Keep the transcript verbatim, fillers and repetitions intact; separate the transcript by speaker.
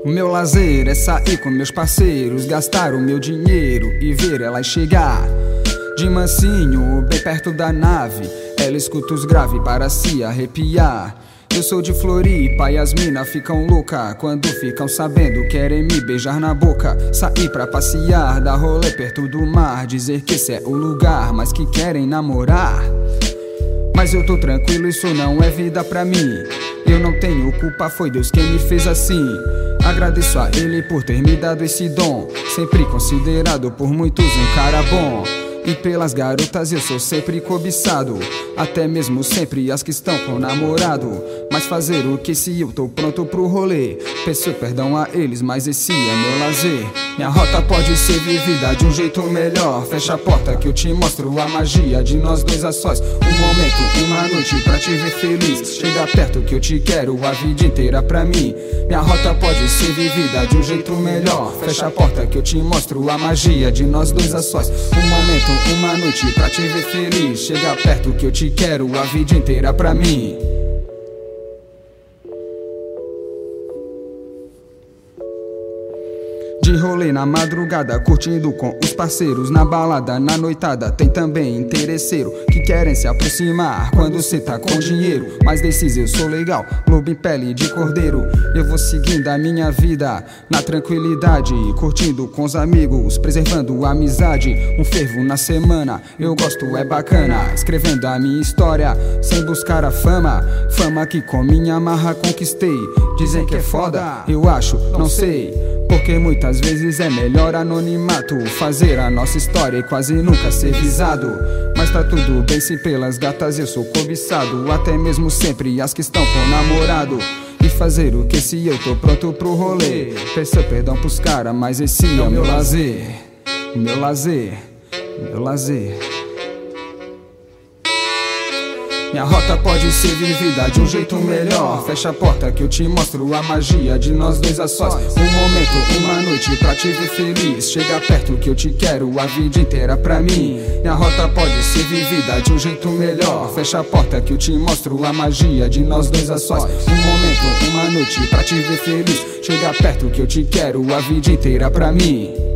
Speaker 1: O meu lazer é sair com meus parceiros, gastar o meu dinheiro e ver ela chegar de mansinho, bem perto da nave. Ela escuta os graves para se arrepiar. Eu sou de Floripa e as mina ficam louca quando ficam sabendo, querem me beijar na boca. Sair pra passear, dar rolê perto do mar, dizer que esse é o lugar, mas que querem namorar. Mas eu tô tranquilo, isso não é vida pra mim. Eu não tenho culpa, foi Deus quem me fez assim. Agradeço a Ele por ter me dado esse dom, sempre considerado por muitos um cara bom. E pelas garotas eu sou sempre cobiçado, até mesmo sempre as que estão com namorado. Mas fazer o que se eu tô pronto pro rolê? Peço perdão a eles, mas esse é meu lazer. Minha rota pode ser vivida de um jeito melhor. Fecha a porta que eu te mostro a magia de nós dois a sós. Um momento, uma noite pra te ver feliz. Chega perto que eu te quero a vida inteira pra mim. Minha rota pode ser vivida de um jeito melhor. Fecha a porta que eu te mostro a magia de nós dois a sós. Um momento, uma noite pra te ver feliz. Chega perto que eu te quero a vida inteira pra mim. De rolê na madrugada, curtindo com os parceiros. Na balada, na noitada, tem também interesseiro que querem se aproximar quando cê tá com dinheiro. Mas desses eu sou legal, lobo em pele de cordeiro. Eu vou seguindo a minha vida na tranquilidade, curtindo com os amigos, preservando a amizade. Um fervo na semana, eu gosto, é bacana, escrevendo a minha história sem buscar a fama. Fama que com minha marra conquistei. Dizem que é foda, eu acho, não sei, porque muitas vezes é melhor anonimato, fazer a nossa história e quase nunca ser visado. Mas tá tudo bem se pelas gatas eu sou cobiçado, até mesmo sempre as que estão com namorado. E fazer o que se eu tô pronto pro rolê? Peço perdão pros cara, mas esse é o meu lazer. Meu lazer, meu lazer. Minha rota pode ser vivida de um jeito melhor. Fecha a porta que eu te mostro a magia de nós dois a sós. Um momento, uma noite pra te ver feliz. Chega perto que eu te quero a vida inteira pra mim. Minha rota pode ser vivida de um jeito melhor. Fecha a porta que eu te mostro a magia de nós dois a sós. Um momento, uma noite pra te ver feliz. Chega perto que eu te quero a vida inteira pra mim.